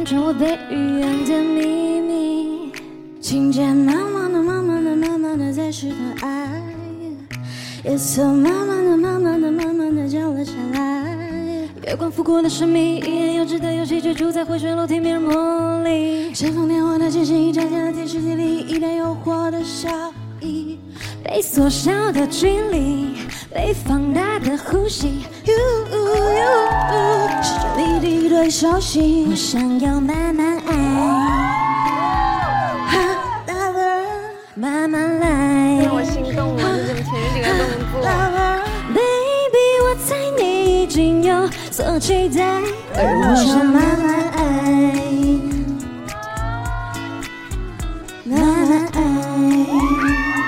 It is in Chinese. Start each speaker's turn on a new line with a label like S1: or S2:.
S1: 成我被预言的秘密。情节慢慢的、慢慢的、慢慢的在试探爱，夜色慢慢的、慢慢的、慢慢的降了下来。月光拂过了神秘，一眼幼稚的游戏却住在回旋楼梯迷人魔力。煽风点火的气息，展现了天时地利，一点诱惑的笑意。被缩小的距离，被放大的呼吸。是这里的一对手心，我想要慢慢爱，慢慢来。
S2: 让我心动了，就这么甜蜜这个动作。
S1: Baby， 我猜你已经有所期待，而我想慢慢爱，慢慢爱。